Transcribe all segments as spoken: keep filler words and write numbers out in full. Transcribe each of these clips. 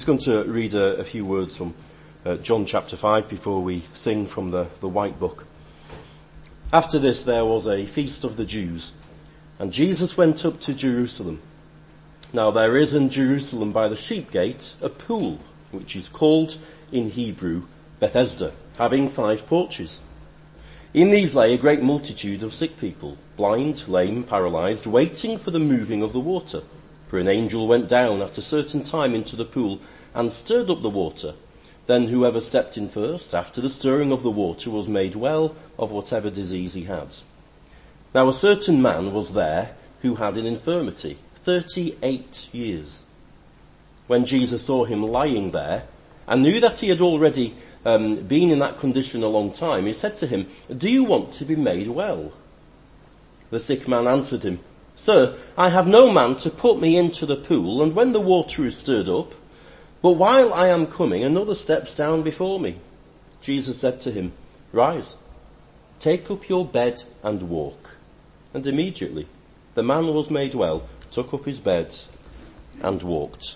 Just going to read a, a few words from uh, John chapter five before we sing from the, the White Book. After this there was a feast of the Jews, and Jesus went up to Jerusalem. Now there is in Jerusalem by the sheep gate a pool, which is called in Hebrew Bethesda, having five porches. In these lay a great multitude of sick people, blind, lame, paralyzed, waiting for the moving of the water. For an angel went down at a certain time into the pool and stirred up the water. Then whoever stepped in first, after the stirring of the water, was made well of whatever disease he had. Now a certain man was there who had an infirmity, thirty-eight years. When Jesus saw him lying there, and knew that he had already um, been in that condition a long time, he said to him, "Do you want to be made well?" The sick man answered him, "Sir, I have no man to put me into the pool, and when the water is stirred up, but while I am coming, another steps down before me." Jesus said to him, "Rise, take up your bed and walk." And immediately the man was made well, took up his bed and walked.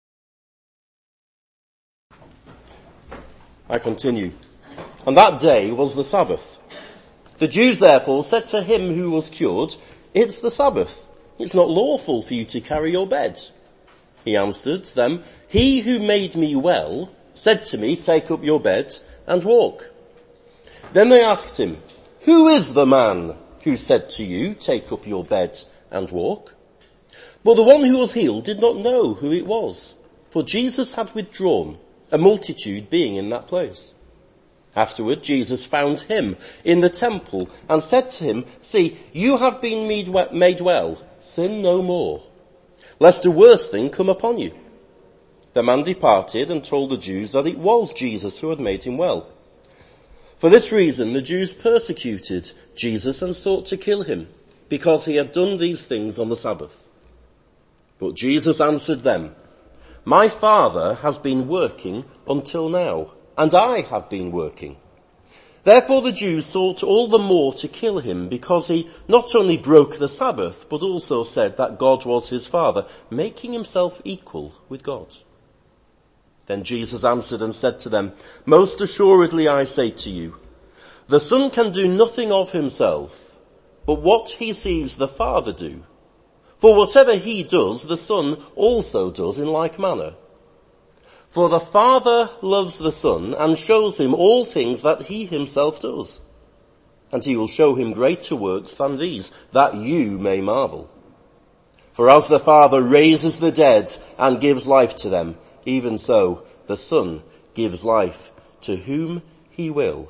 I continue. On that day was the Sabbath. The Jews therefore said to him who was cured, "It's the Sabbath. It's not lawful for you to carry your bed." He answered them, "He who made me well said to me, 'Take up your bed and walk.'" Then they asked him, "Who is the man who said to you, 'Take up your bed and walk'?" But the one who was healed did not know who it was, for Jesus had withdrawn, a multitude being in that place. Afterward, Jesus found him in the temple and said to him, "See, you have been made well. Sin no more, lest a worse thing come upon you." The man departed and told the Jews that it was Jesus who had made him well. For this reason, the Jews persecuted Jesus and sought to kill him, because he had done these things on the Sabbath. But Jesus answered them, "My Father has been working until now, and I have been working." Therefore the Jews sought all the more to kill him, because he not only broke the Sabbath, but also said that God was his Father, making himself equal with God. Then Jesus answered and said to them, "Most assuredly I say to you, the Son can do nothing of himself, but what he sees the Father do. For whatever he does, the Son also does in like manner. For the Father loves the Son and shows him all things that he himself does. And he will show him greater works than these, that you may marvel. For as the Father raises the dead and gives life to them, even so the Son gives life to whom he will.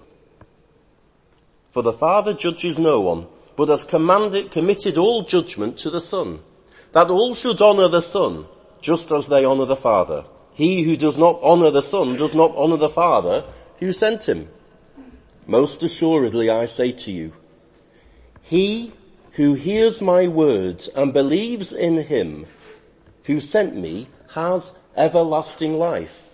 For the Father judges no one, but has commanded, committed all judgment to the Son, that all should honour the Son, just as they honour the Father. He who does not honour the Son does not honour the Father who sent him. Most assuredly I say to you, he who hears my words and believes in him who sent me has everlasting life.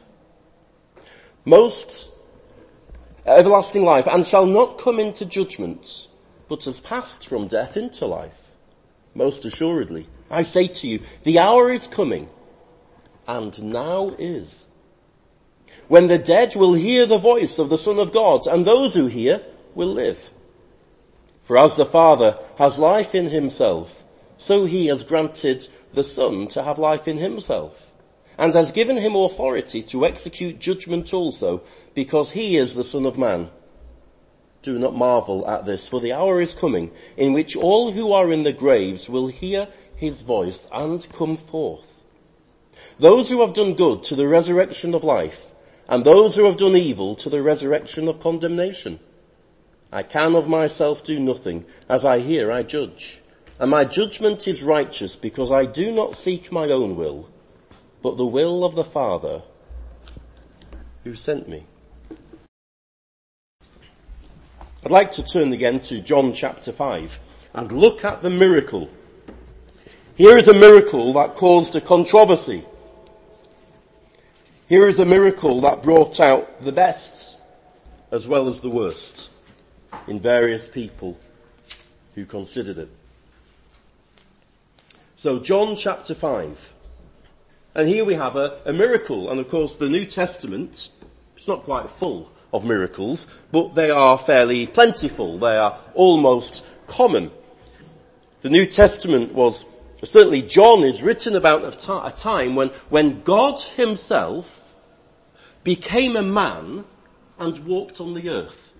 Most everlasting life, and shall not come into judgment, but has passed from death into life. Most assuredly I say to you, the hour is coming, and now is, when the dead will hear the voice of the Son of God, and those who hear will live. For as the Father has life in himself, so he has granted the Son to have life in himself, and has given him authority to execute judgment also, because he is the Son of Man. Do not marvel at this, for the hour is coming in which all who are in the graves will hear his voice and come forth. Those who have done good to the resurrection of life, and those who have done evil to the resurrection of condemnation. I can of myself do nothing. As I hear, I judge. And my judgment is righteous, because I do not seek my own will, but the will of the Father who sent me. I'd like to turn again to John chapter five and look at the miracle. Here is a miracle that caused a controversy. Here is a miracle that brought out the best as well as the worst in various people who considered it. So John chapter five. And here we have a, a miracle. And of course the New Testament, it's not quite full of miracles, but they are fairly plentiful. They are almost common. The New Testament was, certainly John is written about a time when, when God himself became a man and walked on the earth.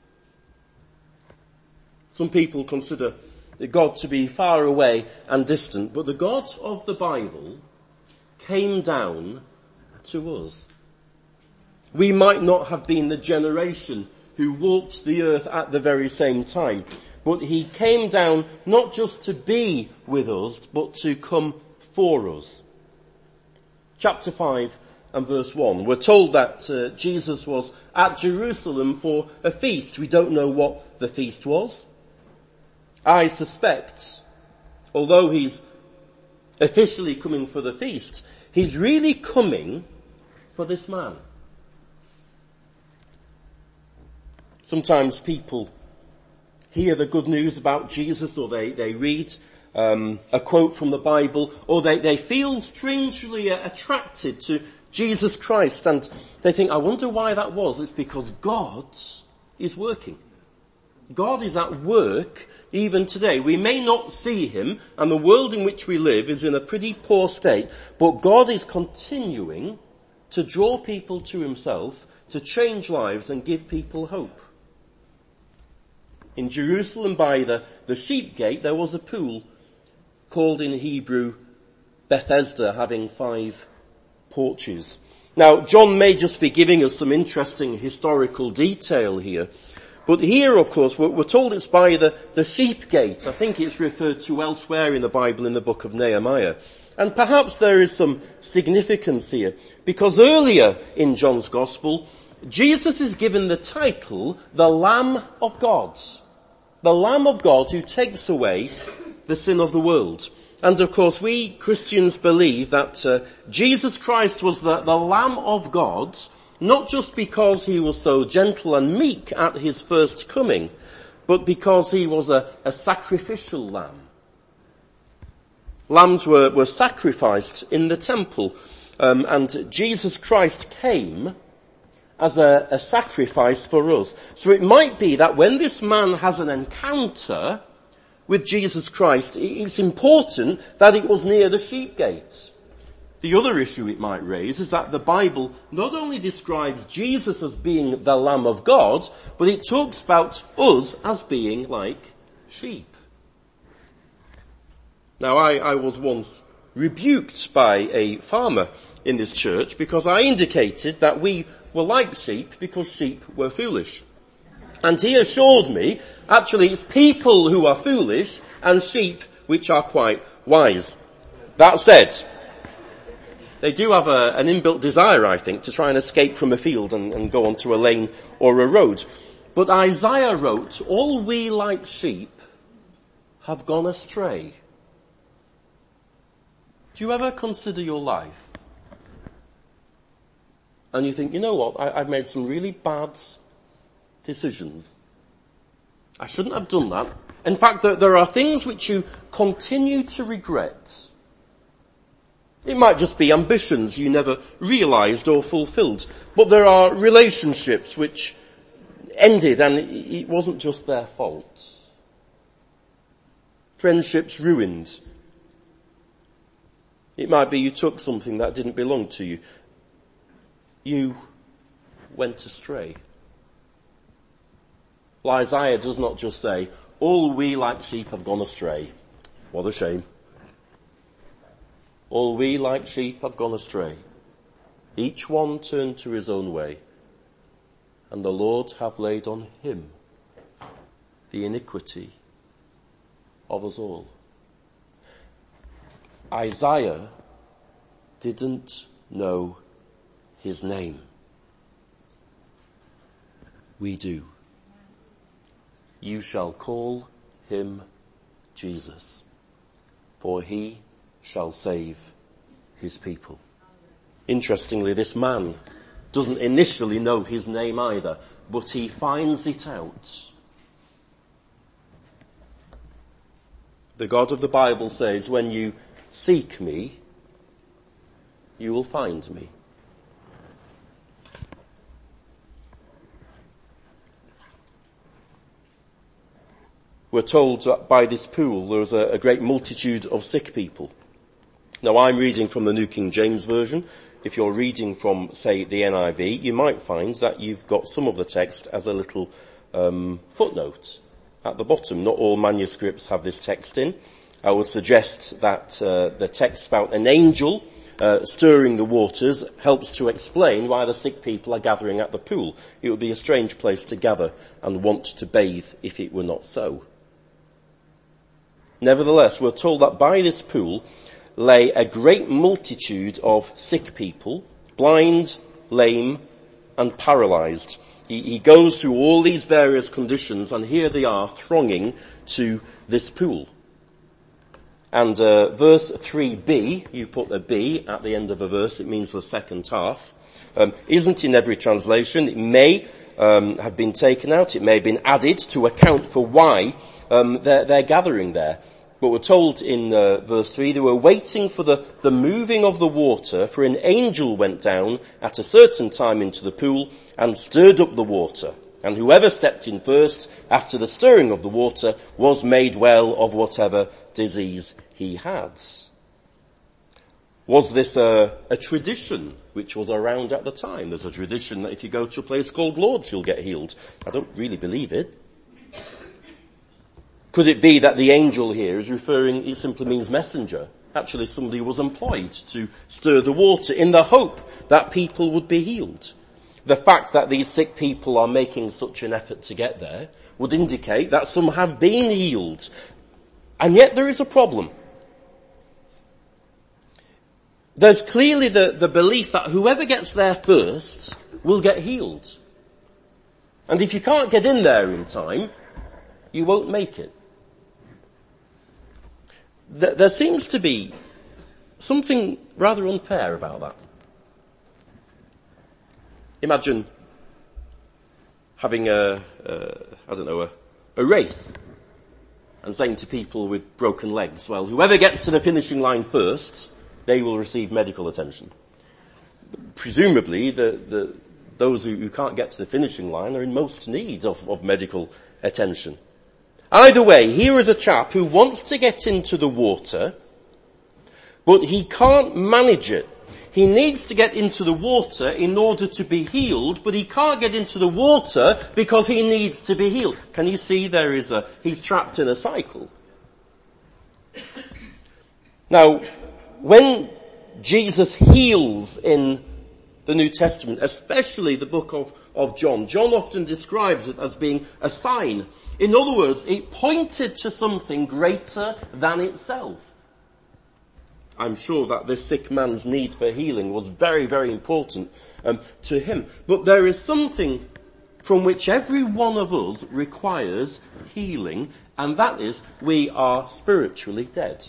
Some people consider God to be far away and distant, but the God of the Bible came down to us. We might not have been the generation who walked the earth at the very same time, but he came down not just to be with us, but to come for us. Chapter five and verse one, we're told that uh, Jesus was at Jerusalem for a feast. We don't know what the feast was. I suspect, although he's officially coming for the feast, he's really coming for this man. Sometimes people hear the good news about Jesus, or they, they read um, a quote from the Bible, or they, they feel strangely attracted to Jesus Christ, and they think, I wonder why that was. It's because God is working. God is at work even today. We may not see him, and the world in which we live is in a pretty poor state, but God is continuing to draw people to himself, to change lives and give people hope. In Jerusalem by the, the sheep gate there was a pool called in Hebrew Bethesda, having five porches. Now John may just be giving us some interesting historical detail here, but here of course we're, we're told it's by the, the sheep gate. I think it's referred to elsewhere in the Bible in the book of Nehemiah. And perhaps there is some significance here, because earlier in John's Gospel Jesus is given the title, the Lamb of God. The Lamb of God who takes away the sin of the world. And of course we Christians believe that uh, Jesus Christ was the, the Lamb of God, not just because he was so gentle and meek at his first coming, but because he was a, a sacrificial lamb. Lambs were, were sacrificed in the temple, um, and Jesus Christ came as a, a sacrifice for us. So it might be that when this man has an encounter with Jesus Christ, it's important that it was near the sheep gate. The other issue it might raise is that the Bible not only describes Jesus as being the Lamb of God, but it talks about us as being like sheep. Now I, I was once rebuked by a farmer in this church because I indicated that we were like sheep because sheep were foolish. And he assured me, actually it's people who are foolish and sheep which are quite wise. That said, they do have a, an inbuilt desire, I think, to try and escape from a field and, and go onto a lane or a road. But Isaiah wrote, all we like sheep have gone astray. Do you ever consider your life? And you think, you know what, I, I've made some really bad decisions. I shouldn't have done that. In fact, there, there are things which you continue to regret. It might just be ambitions you never realized or fulfilled. But there are relationships which ended and it wasn't just their fault. Friendships ruined. It might be you took something that didn't belong to you. You went astray. Well, Isaiah does not just say, all we like sheep have gone astray. What a shame. All we like sheep have gone astray. Each one turned to his own way. And the Lord hath laid on him the iniquity of us all. Isaiah didn't know his name. We do. You shall call him Jesus, for he shall save his people. Interestingly, this man doesn't initially know his name either, but he finds it out. The God of the Bible says, when you seek me, you will find me. We're told that by this pool there was a, a great multitude of sick people. Now I'm reading from the New King James Version. If you're reading from, say, the N I V, you might find that you've got some of the text as a little um, footnote at the bottom. Not all manuscripts have this text in. I would suggest that uh, the text about an angel uh, stirring the waters helps to explain why the sick people are gathering at the pool. It would be a strange place to gather and want to bathe if it were not so. Nevertheless, we're told that by this pool lay a great multitude of sick people, blind, lame, and paralyzed. He, he goes through all these various conditions, and here they are thronging to this pool. And uh, verse three b, you put a B at the end of a verse, it means the second half, um, isn't in every translation. It may um, have been taken out, it may have been added to account for why um, they're, they're gathering there. But we're told in uh, verse three, they were waiting for the, the moving of the water, for an angel went down at a certain time into the pool and stirred up the water. And whoever stepped in first after the stirring of the water was made well of whatever disease he had. Was this a, a tradition which was around at the time? There's a tradition that if you go to a place called Lourdes, you'll get healed. I don't really believe it. Could it be that the angel here is referring, it simply means messenger? Actually, somebody was employed to stir the water in the hope that people would be healed. The fact that these sick people are making such an effort to get there would indicate that some have been healed. And yet there is a problem. There's clearly the, the belief that whoever gets there first will get healed. And if you can't get in there in time, you won't make it. There seems to be something rather unfair about that. Imagine having a, a I don't know, a, a race and saying to people with broken legs, well, whoever gets to the finishing line first, they will receive medical attention. Presumably, the, the, those who, who can't get to the finishing line are in most need of, of medical attention. Either way, here is a chap who wants to get into the water, but he can't manage it. He needs to get into the water in order to be healed, but he can't get into the water because he needs to be healed. Can you see there is a, he's trapped in a cycle. Now, when Jesus heals in the New Testament, especially the book of, of John, John often describes it as being a sign. In other words, it pointed to something greater than itself. I'm sure that this sick man's need for healing was very, very important um, to him. But there is something from which every one of us requires healing, and that is we are spiritually dead.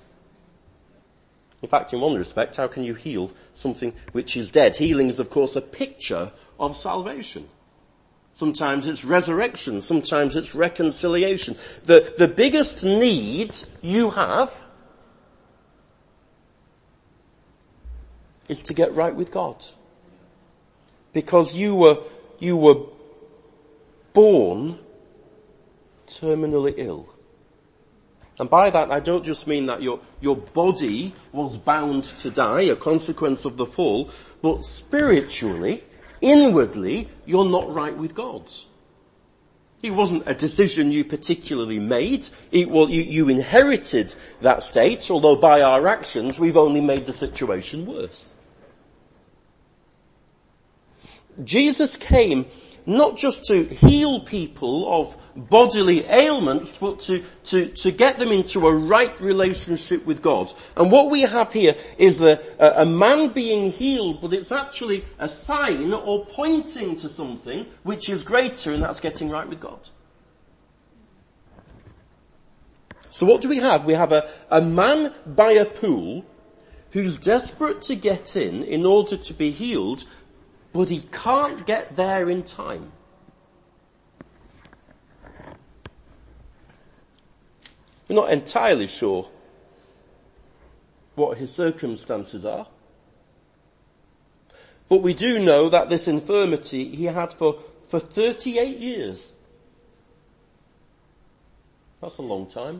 In fact, in one respect, how can you heal something which is dead? Healing is, of course, a picture of salvation. Sometimes it's resurrection. Sometimes it's reconciliation. The, the biggest need you have is to get right with God. Because you were, you were born terminally ill. And by that, I don't just mean that your, your body was bound to die, a consequence of the fall, but spiritually, inwardly, you're not right with God. It wasn't a decision you particularly made. It was, you, you inherited that state, although by our actions, we've only made the situation worse. Jesus came not just to heal people of bodily ailments, but to, to, to get them into a right relationship with God. And what we have here is a, a man being healed, but it's actually a sign or pointing to something which is greater, and that's getting right with God. So what do we have? We have a, a man by a pool who's desperate to get in in order to be healed, but he can't get there in time. We're not entirely sure what his circumstances are. But we do know that this infirmity he had for, for thirty-eight years. That's a long time.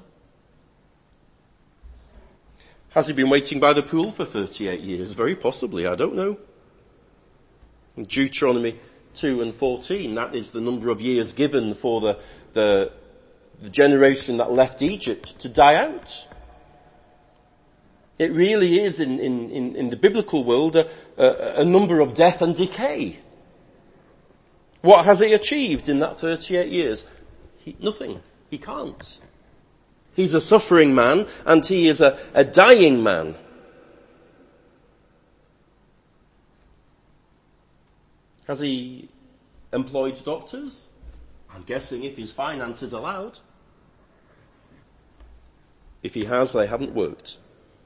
Has he been waiting by the pool for thirty-eight years? Very possibly, I don't know. In Deuteronomy two and fourteen, that is the number of years given for the, the, the generation that left Egypt to die out. It really is, in, in, in the biblical world, a, a, a number of death and decay. What has he achieved in that thirty-eight years? He, nothing. He can't. He's a suffering man, and he is a, a dying man. Has he employed doctors? I'm guessing if his finances allowed. If he has, they haven't worked.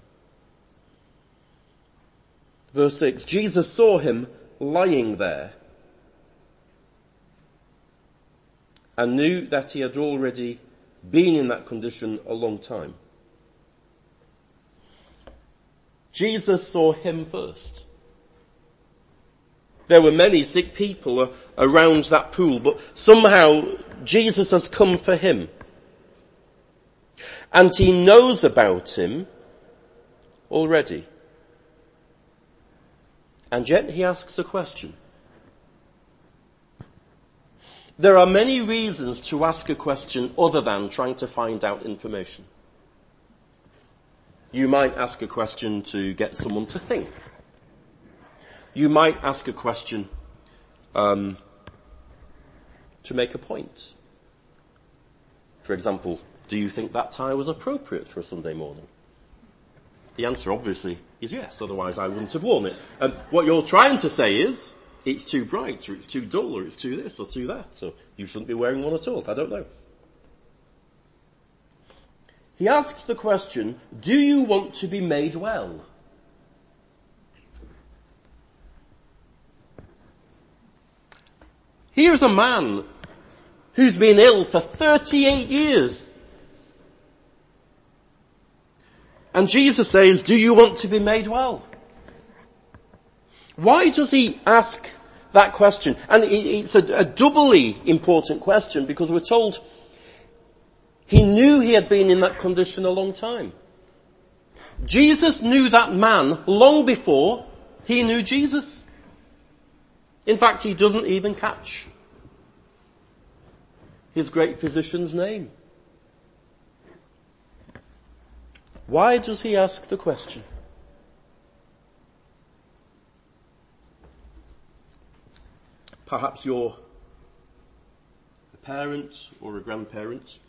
Verse six, Jesus saw him lying there and knew that he had already been in that condition a long time. Jesus saw him first. There were many sick people around that pool, but somehow Jesus has come for him. And he knows about him already. And yet he asks a question. There are many reasons to ask a question other than trying to find out information. You might ask a question to get someone to think. You might ask a question um, to make a point. For example, do you think that tie was appropriate for a Sunday morning? The answer obviously is yes, otherwise I wouldn't have worn it. And what you're trying to say is, it's too bright, or it's too dull, or it's too this, or too that, so you shouldn't be wearing one at all. I don't know. He asks the question, do you want to be made well? Here's a man who's been ill for thirty-eight years. And Jesus says, do you want to be made well? Why does he ask that question? And it's a, a doubly important question because we're told he knew he had been in that condition a long time. Jesus knew that man long before he knew Jesus. In fact, he doesn't even catch his great physician's name. Why does he ask the question? Perhaps you're a parent or a grandparent.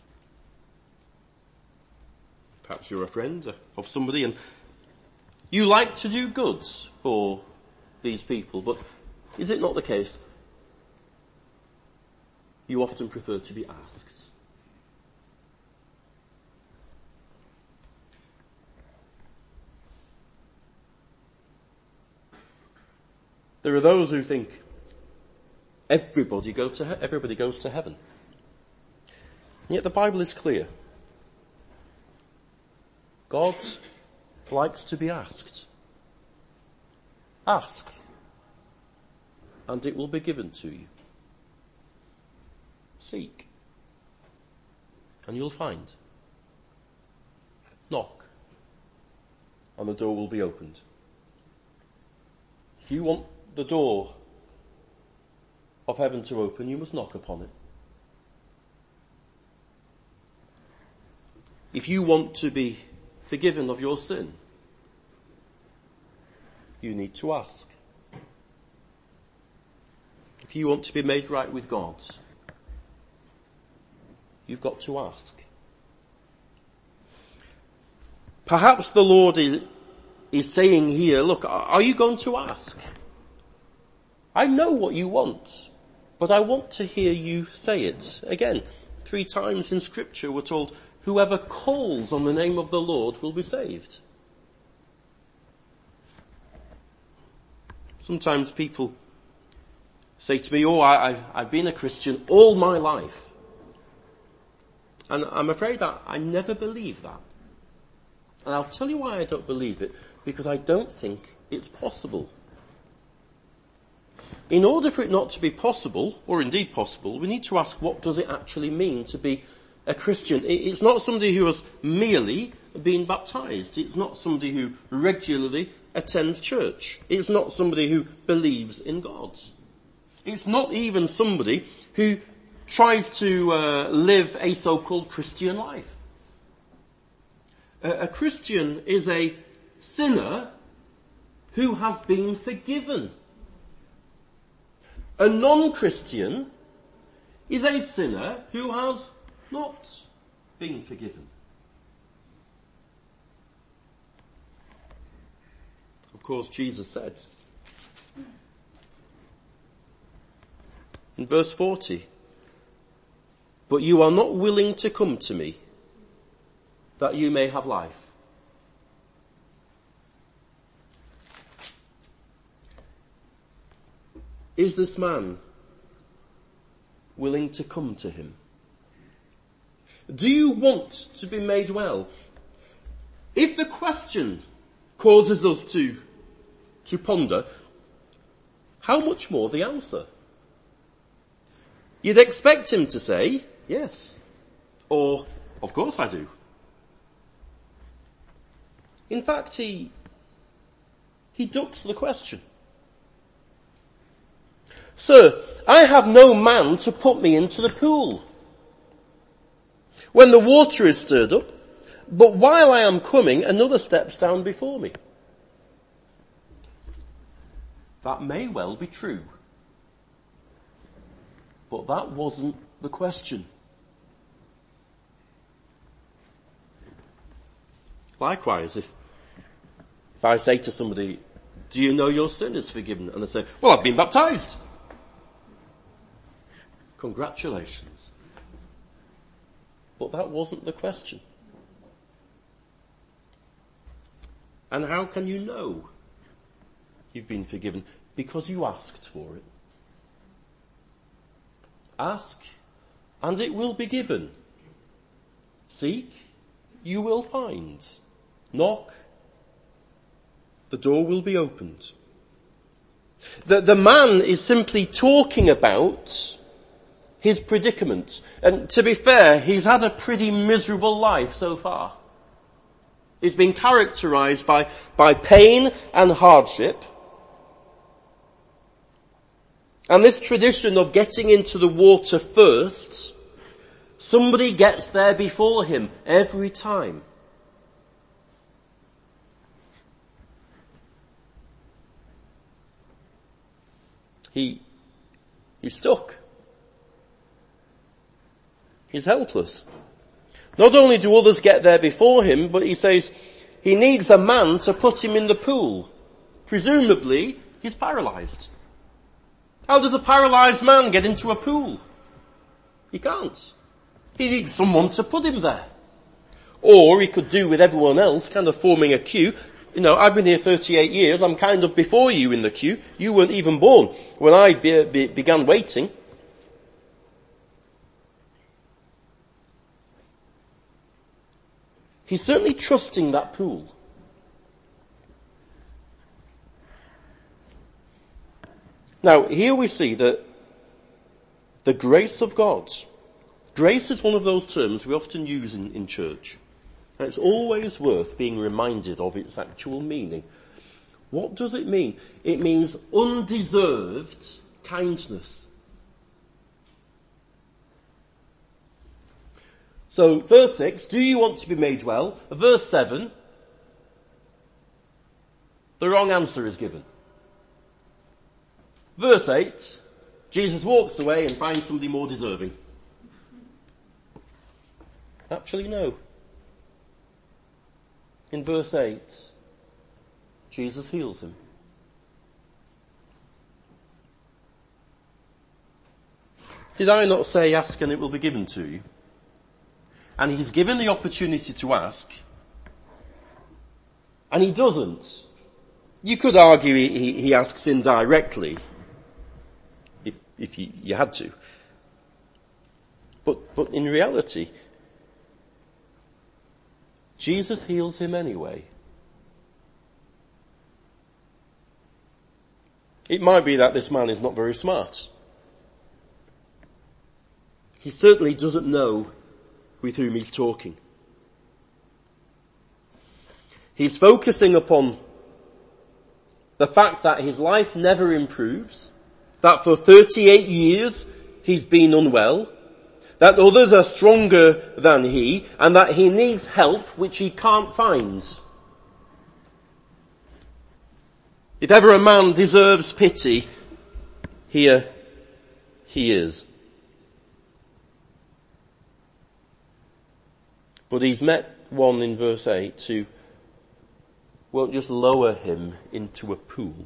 Perhaps you're a friend of somebody and you like to do good for these people, but is it not the case you often prefer to be asked? There are those who think everybody go to he- everybody goes to heaven. And yet the Bible is clear. God likes to be asked. Ask, and it will be given to you. Seek, and you'll find. Knock, and the door will be opened. If you want the door of heaven to open, you must knock upon it. If you want to be forgiven of your sin, you need to ask. If you want to be made right with God, you've got to ask. Perhaps the Lord is, is saying here, look, are you going to ask? I know what you want, but I want to hear you say it. Again, three times in Scripture we're told, whoever calls on the name of the Lord will be saved. Sometimes people say to me, oh, I, I've, I've been a Christian all my life. And I'm afraid that I never believe that. And I'll tell you why I don't believe it, because I don't think it's possible. in order for it not to be possible, or indeed possible, we need to ask, what does it actually mean to be a Christian? It's not somebody who has merely been baptized. It's not somebody who regularly attends church. It's not somebody who believes in God. It's not even somebody who tries to uh, live a so-called Christian life. A, a Christian is a sinner who has been forgiven. A non-Christian is a sinner who has not been forgiven. Of course, Jesus said in verse forty, "But you are not willing to come to me, that you may have life." Is this man willing to come to him? Do you want to be made well? If the question causes us to, to ponder, how much more the answer? You'd expect him to say, yes, or, of course I do. In fact, he, he ducks the question. "Sir, I have no man to put me into the pool when the water is stirred up, but while I am coming, another steps down before me." That may well be true, but that wasn't the question. Likewise, if, if I say to somebody, "Do you know your sin is forgiven?" and they say, "Well, I've been baptized." Congratulations. But that wasn't the question. And how can you know you've been forgiven? Because you asked for it. Ask, and it will be given. Seek, you will find. Knock, the door will be opened. The, the man is simply talking about his predicament. And to be fair, he's had a pretty miserable life so far. It's been characterized by, by pain and hardship. And this tradition of getting into the water first, somebody gets there before him every time. He, he's stuck. He's helpless. Not only do others get there before him, but he says he needs a man to put him in the pool. Presumably, he's paralyzed. How does a paralyzed man get into a pool? He can't. He needs someone to put him there. Or he could do with everyone else, kind of forming a queue. You know, I've been here thirty-eight years, I'm kind of before you in the queue. You weren't even born when I be, be, began waiting. He's certainly trusting that pool. Now, here we see that the grace of God, grace is one of those terms we often use in, in church. And it's always worth being reminded of its actual meaning. What does it mean? It means undeserved kindness. So, verse six, do you want to be made well? Verse seven, the wrong answer is given. Verse eight, Jesus walks away and finds somebody more deserving. Actually, no. In verse eight, Jesus heals him. Did I not say, ask and it will be given to you? And he's given the opportunity to ask, and he doesn't. You could argue he, he, he asks indirectly, if, if you, you had to. But, but in reality, Jesus heals him anyway. It might be that this man is not very smart. He certainly doesn't know with whom he's talking. He's focusing upon the fact that his life never improves, that for thirty-eight years he's been unwell, that others are stronger than he, and that he needs help which he can't find. If ever a man deserves pity, here he is. But he's met one in verse eight who won't just lower him into a pool.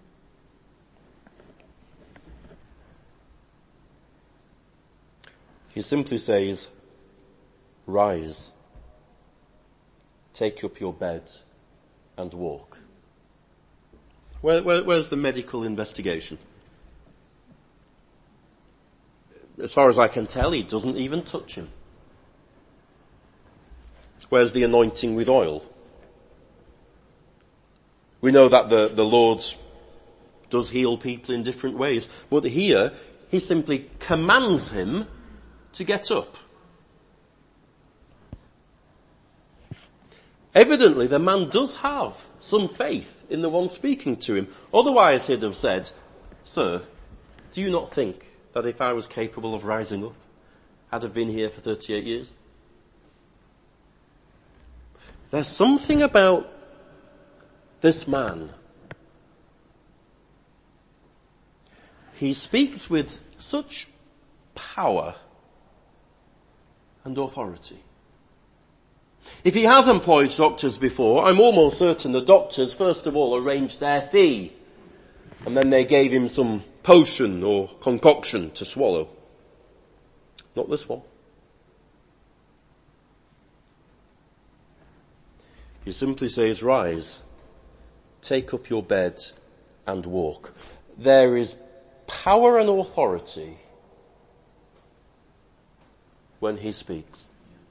He simply says, rise, take up your bed and walk. Where, where, where's the medical investigation? As far as I can tell, he doesn't even touch him. Where's the anointing with oil? We know that the, the Lord does heal people in different ways, but here he simply commands him to get up. Evidently the man does have some faith in the one speaking to him. Otherwise he'd have said, sir, do you not think that if I was capable of rising up, I'd have been here for thirty-eight years? There's something about this man. He speaks with such power and authority. If he has employed doctors before, I'm almost certain the doctors first of all arranged their fee, and then they gave him some potion or concoction to swallow. Not this one. He simply says, rise, take up your bed and walk. There is power and authority when he speaks.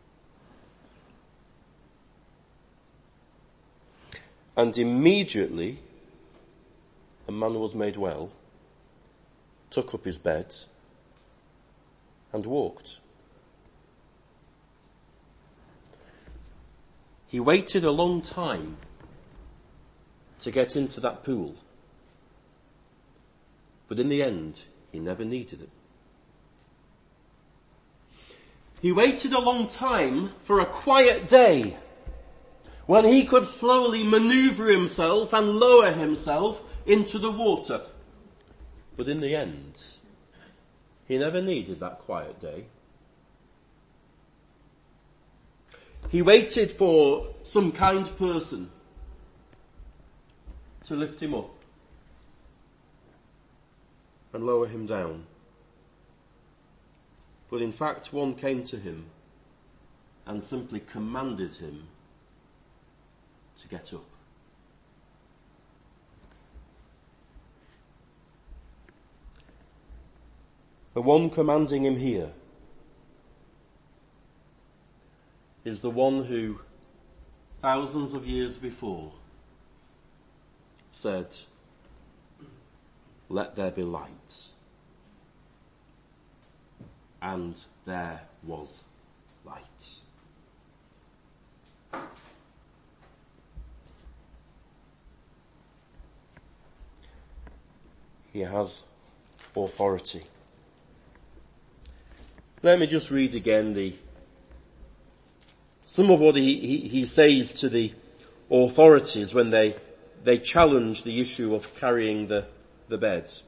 And immediately the man was made well, took up his bed and walked. He waited a long time to get into that pool, but in the end he never needed it. He waited a long time for a quiet day when he could slowly maneuver himself and lower himself into the water. But in the end, he never needed that quiet day. He waited for some kind person to lift him up and lower him down. But in fact, one came to him and simply commanded him to get up. The one commanding him here is the one who, thousands of years before, said, let there be light. And there was light. He has authority. Let me just read again the some of what he, he, he says to the authorities when they they challenge the issue of carrying the, the beds.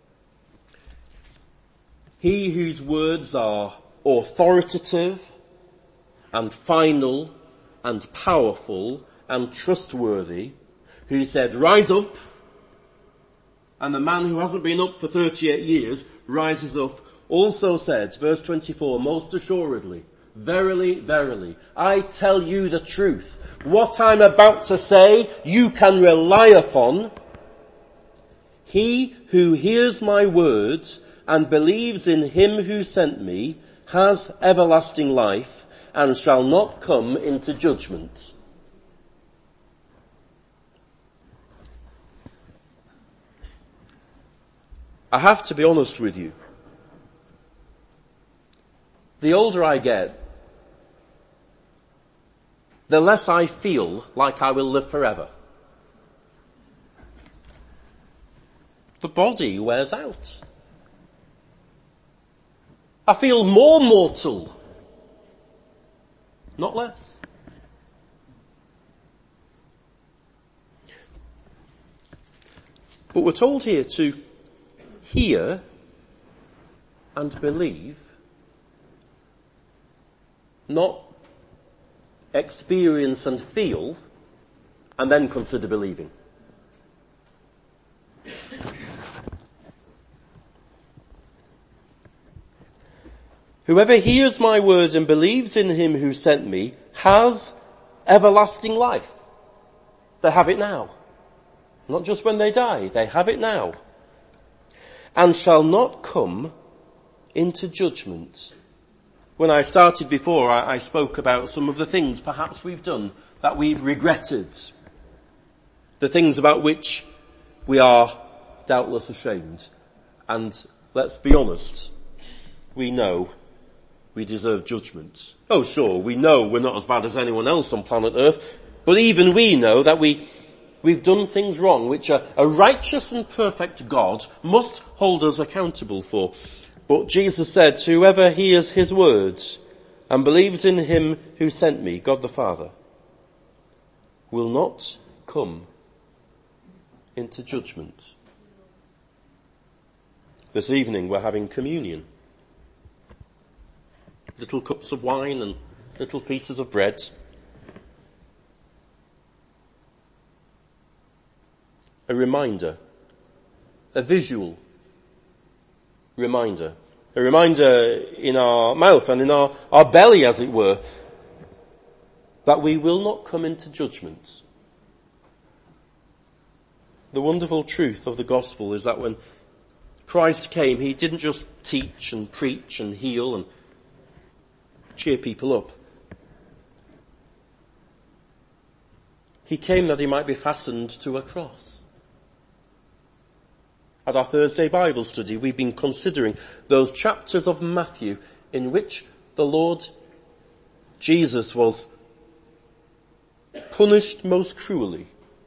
He whose words are authoritative and final and powerful and trustworthy, who said, rise up, and the man who hasn't been up for thirty-eight years rises up, also said, verse twenty-four, most assuredly, verily, verily, I tell you the truth. What I'm about to say, you can rely upon. He who hears my words and believes in him who sent me has everlasting life and shall not come into judgment. I have to be honest with you. The older I get, the less I feel like I will live forever. The body wears out. I feel more mortal, not less. But we're told here to hear and believe, not experience and feel, and then consider believing. Whoever hears my words and believes in him who sent me has everlasting life. They have it now. Not just when they die, they have it now. And shall not come into judgment. When I started before, I, I spoke about some of the things perhaps we've done that we've regretted. The things about which we are doubtless ashamed. And let's be honest, we know we deserve judgment. Oh sure, we know we're not as bad as anyone else on planet Earth, but even we know that we, we've done things wrong which a, a righteous and perfect God must hold us accountable for. But Jesus said, whoever hears his words and believes in him who sent me, God the Father, will not come into judgment. This evening we're having communion. Little cups of wine and little pieces of bread. A reminder, a visual reminder, a reminder in our mouth and in our, our belly, as it were, that we will not come into judgment. The wonderful truth of the gospel is that when Christ came, he didn't just teach and preach and heal and cheer people up. He came that he might be fastened to a cross. At our Thursday Bible study, we've been considering those chapters of Matthew in which the Lord Jesus was punished most cruelly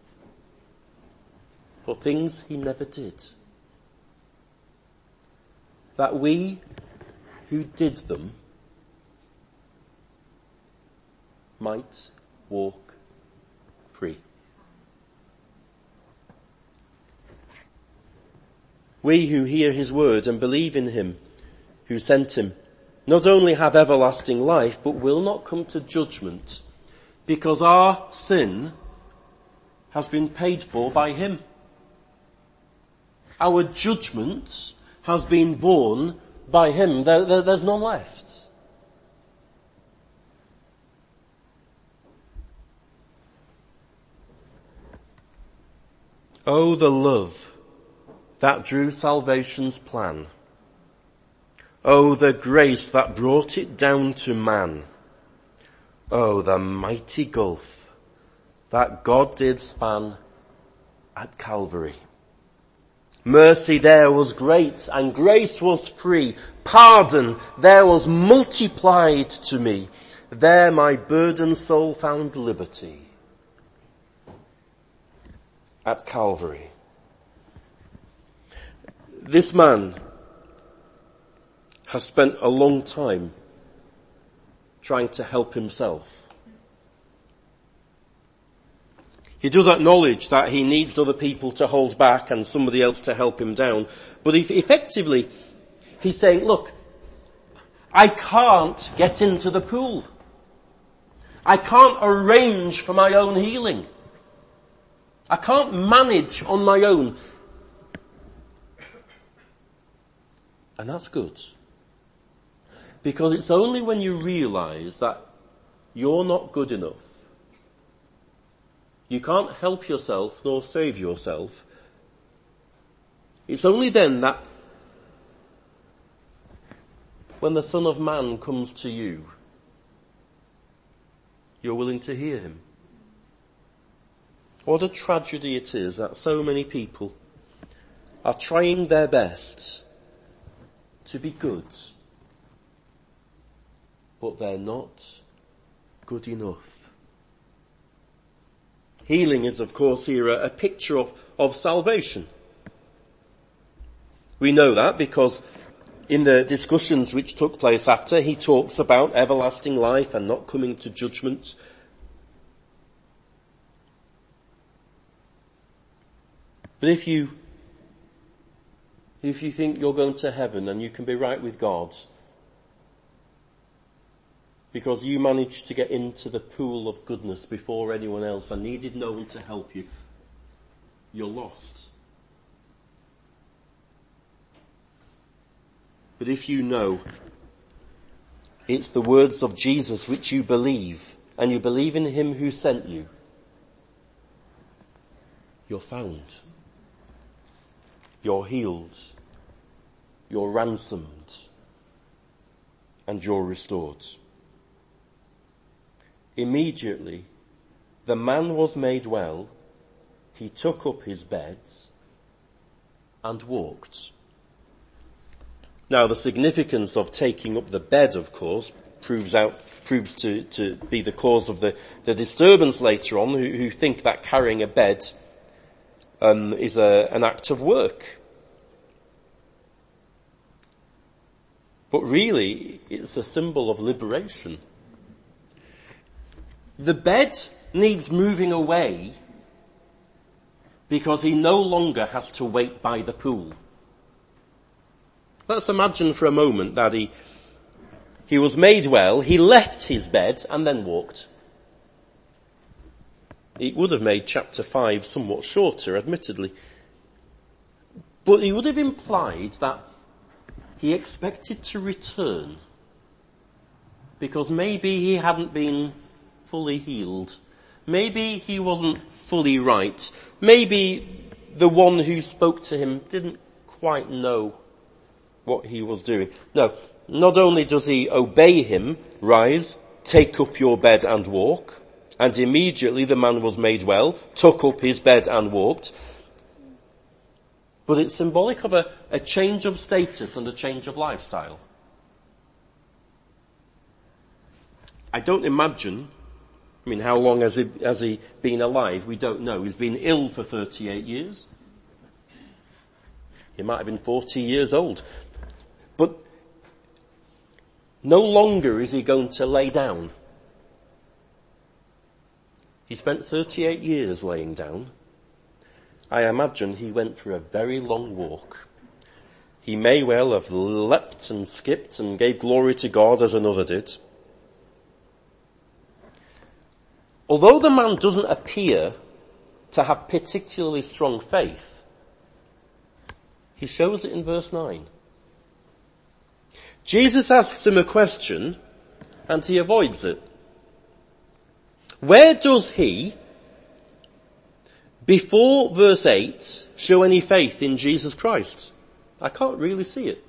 for things he never did. That we who did them might walk free. We who hear his word and believe in him who sent him not only have everlasting life, but will not come to judgment, because our sin has been paid for by him. Our judgment has been borne by him. There, there, there's none left. Oh, the love that drew salvation's plan. Oh, the grace that brought it down to man. Oh, the mighty gulf that God did span at Calvary. Mercy there was great and grace was free. Pardon there was multiplied to me. There my burdened soul found liberty. At Calvary. This man has spent a long time trying to help himself. He does acknowledge that he needs other people to hold back and somebody else to help him down. But if effectively, he's saying, look, I can't get into the pool. I can't arrange for my own healing. I can't manage on my own. And that's good. Because it's only when you realize that you're not good enough, you can't help yourself nor save yourself, it's only then that when the Son of Man comes to you, you're willing to hear him. What a tragedy it is that so many people are trying their best to be good, but they're not good enough. Healing is, of course, here a, a picture of, of salvation. We know that because in the discussions which took place after, he talks about everlasting life and not coming to judgment. But if you, if you think you're going to heaven and you can be right with God because you managed to get into the pool of goodness before anyone else and needed no one to help you, you're lost. But if you know it's the words of Jesus which you believe, and you believe in him who sent you, you're found. You're healed, you're ransomed, and you're restored. Immediately, the man was made well, he took up his bed and walked. Now, the significance of taking up the bed, of course, proves out, proves to, to be the cause of the, the disturbance later on, who, who think that carrying a bed Um, is a, an act of work. But really, it's a symbol of liberation. The bed needs moving away because he no longer has to wait by the pool. Let's imagine for a moment that he, he was made well, he left his bed and then walked. It would have made chapter five somewhat shorter, admittedly. But it would have implied that he expected to return because maybe he hadn't been fully healed. Maybe he wasn't fully right. Maybe the one who spoke to him didn't quite know what he was doing. No, not only does he obey him, rise, take up your bed and walk, and immediately the man was made well, took up his bed and walked. But it's symbolic of a, a change of status and a change of lifestyle. I don't imagine, I mean, how long has he, has he been alive? We don't know. He's been ill for thirty-eight years. He might have been forty years old. But no longer is he going to lay down. He spent thirty-eight years laying down. I imagine he went for a very long walk. He may well have leapt and skipped and gave glory to God as another did. Although the man doesn't appear to have particularly strong faith, he shows it in verse nine. Jesus asks him a question and he avoids it. Where does he, before verse eight, show any faith in Jesus Christ? I can't really see it.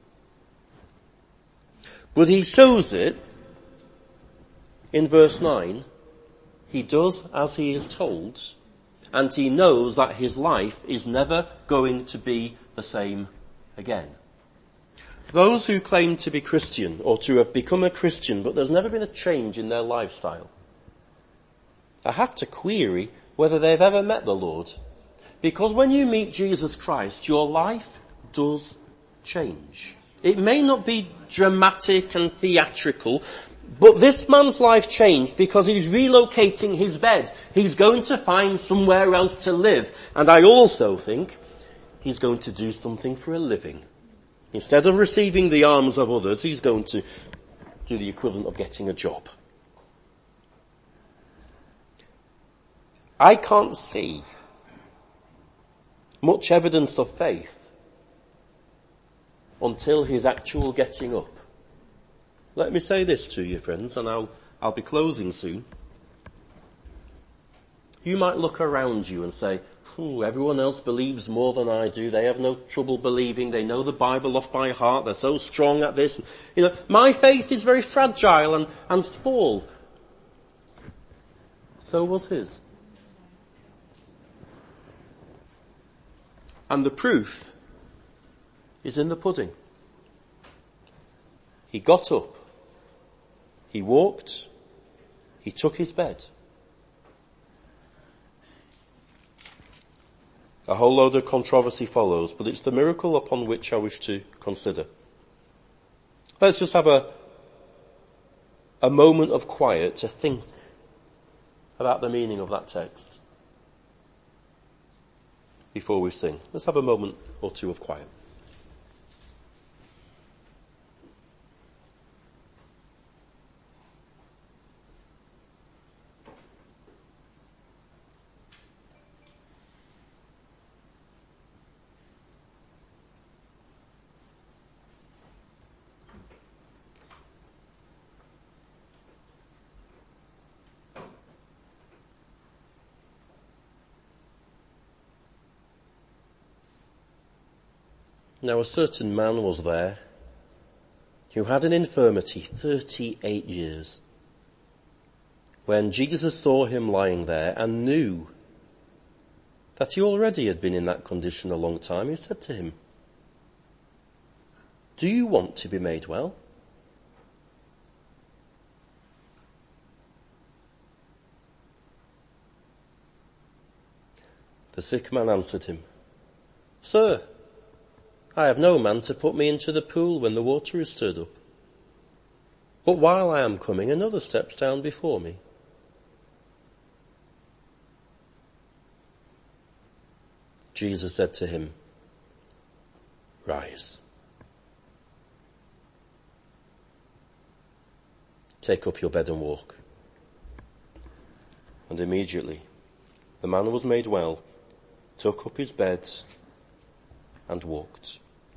But he shows it in verse nine. He does as he is told, and he knows that his life is never going to be the same again. Those who claim to be Christian or to have become a Christian, but there's never been a change in their lifestyle, I have to query whether they've ever met the Lord. Because when you meet Jesus Christ, your life does change. It may not be dramatic and theatrical, but this man's life changed because he's relocating his bed. He's going to find somewhere else to live. And I also think he's going to do something for a living. Instead of receiving the alms of others, he's going to do the equivalent of getting a job. I can't see much evidence of faith until his actual getting up. Let me say this to you, friends, and I'll, I'll be closing soon. You might look around you and say, "Ooh, everyone else believes more than I do. They have no trouble believing. They know the Bible off by heart. They're so strong at this. You know, my faith is very fragile and, and small." So was his. And the proof is in the pudding. He got up, he walked, he took his bed. A whole load of controversy follows, but it's the miracle upon which I wish to consider. Let's just have a, a moment of quiet to think about the meaning of that text before we sing. Let's have a moment or two of quiet. Now a certain man was there who had an infirmity thirty-eight years. When Jesus saw him lying there and knew that he already had been in that condition a long time, he said to him, "Do you want to be made well?" The sick man answered him, "Sir, I have no man to put me into the pool when the water is stirred up. But while I am coming, another steps down before me." Jesus said to him, "Rise. Take up your bed and walk." And immediately the man was made well, took up his bed and walked.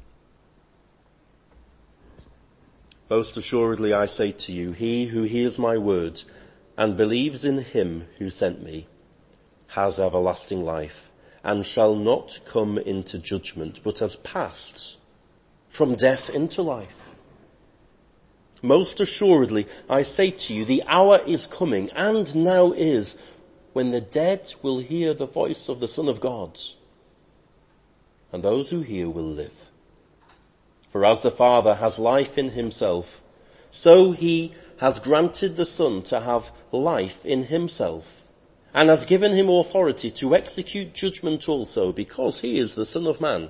Most assuredly I say to you, he who hears my words and believes in him who sent me has everlasting life and shall not come into judgment, but has passed from death into life. Most assuredly I say to you, the hour is coming, and now is, when the dead will hear the voice of the Son of God, and those who hear will live. For as the Father has life in himself, so he has granted the Son to have life in himself, and has given him authority to execute judgment also, because he is the Son of Man.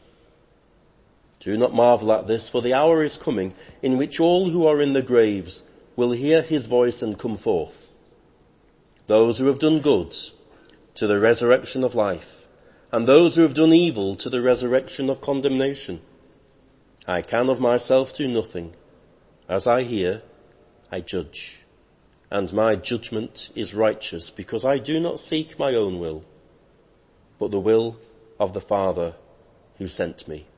Do not marvel at this, for the hour is coming in which all who are in the graves will hear his voice and come forth. Those who have done good to the resurrection of life, and those who have done evil to the resurrection of condemnation. I can of myself do nothing. As I hear, I judge, and my judgment is righteous, because I do not seek my own will, but the will of the Father who sent me.